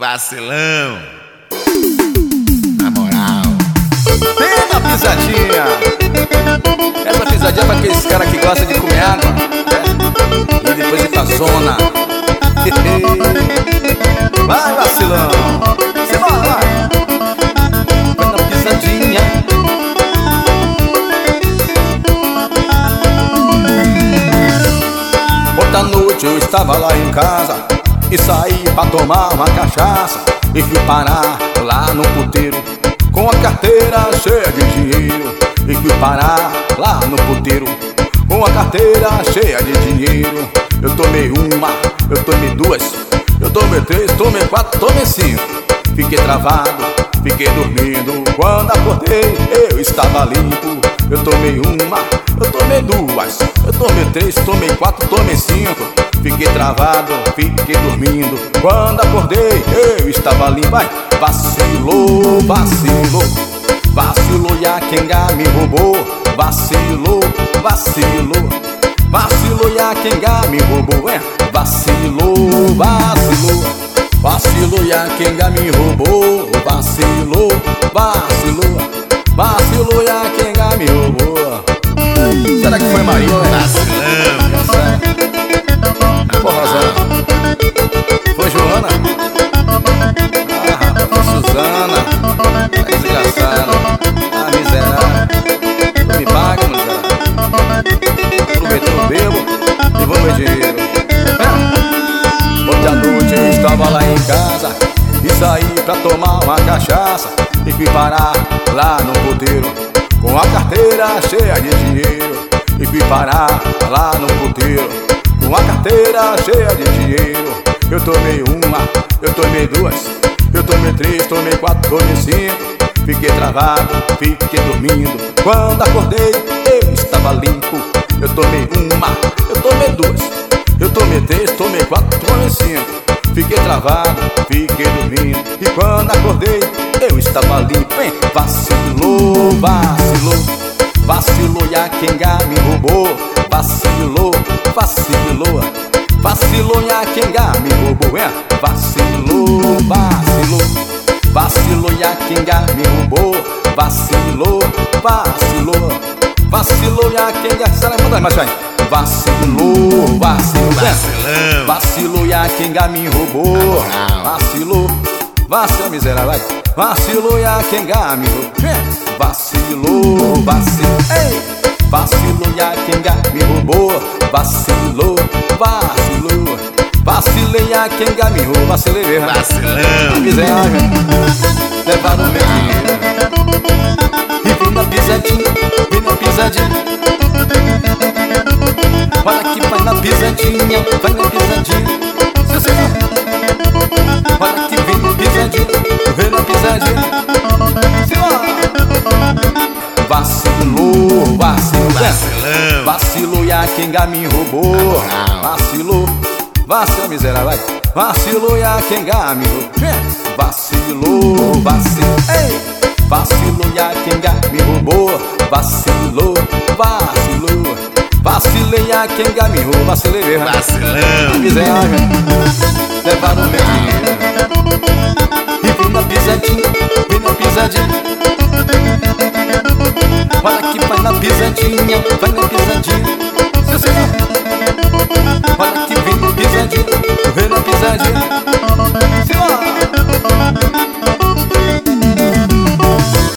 Vacilão. Na moral. Vem na pisadinha. Essa pisadinha é pra aqueles caras que gostam de comer água, né? E depois ir pra zona. Vai, vacilão. Você vai. Vai na pisadinha. Outra noite eu estava lá em casa e saí pra tomar uma cachaça e fui parar lá no puteiro com a carteira cheia de dinheiro. E fui parar lá no puteiro com a carteira cheia de dinheiro. Eu tomei uma, eu tomei duas, eu tomei três, tomei quatro, tomei cinco. Fiquei travado, fiquei dormindo. Quando acordei eu estava limpo. Eu tomei uma, eu tomei duas, eu tomei três, tomei quatro, tomei cinco. Fiquei travado, fiquei dormindo. Quando acordei eu estava limpo. Vai. Vacilou, vacilou, vacilou e a quenga me roubou. Vacilou, vacilou, vacilou e a quenga me roubou. Vacilou, vacilou, vacilou e a quenga me roubou. Vacilou, vacilou, vacilou e a quenga me roubou. Será que foi Maria? Vacilão. Porra, Zé. Foi Joana? Ah, rapaz, foi Suzana. É desgraçada. Ah, miserável. Tu me paga, miserável. Aproveitou o bebo e vou meu dinheiro. Outra noite eu estava lá em casa e saí pra tomar uma cachaça e fui parar lá no puteiro com a carteira cheia de dinheiro. E fui parar lá no puteiro com a carteira cheia de dinheiro. Eu tomei uma, eu tomei duas, eu tomei três, tomei quatro, tomei cinco. Fiquei travado, fiquei dormindo. Quando acordei eu estava limpo. Eu tomei uma, eu tomei duas, eu tomei três, tomei quatro, tomei cinco. Fiquei travado, fiquei dormindo. E quando acordei eu estava limpo. Vacilou, vacilou, vacilou e a quenga me roubou. Vacilou, vacilou, vacilou e a quenga me roubou. Vacilou, vacilou, vacilou e a quenga me roubou. Vacilou, vacilou, vacilou e a quenga. Será que manda mais aí? Vacilou, vacilou, Vacilão. vacilou e a quenga me roubou. Vacilou, vacilou, miserável, vai. Vacilou e a quenga me roubou. Vacilou, vacilou, ei. Vacilou e a quenga me roubou. Vacilou, vacilou, vacilei e a quenga me roubou. Vacilei mesmo. Vacilão. Miserável, levaram meu dinheiro. E vem na pisadinha, vem na pisadinha. Olha que vai na pisadinha, vai na pisadinha. Se você olha que vem na pisadinha, vem na pisadinha. Se vacilou, vacilou, Vacilão. vacilou e a quenga me roubou. Vacilou, vacilou, miserável, vai. Vacilou e a quenga me roubou. Vacilou, vacilou, ei. Vacilou e a quenga me roubou. Vacilou, vacilou, vacilei e a quenga me roubou. Vacilei mesmo. Vacilão. Miserável, levaram meu dinheiro. E vem na pisadinha, vem na pisadinha. Olha que vai na pisadinha, vai na pisadinha. Se você olha que vem na pisadinha, vem na pisadinha. Se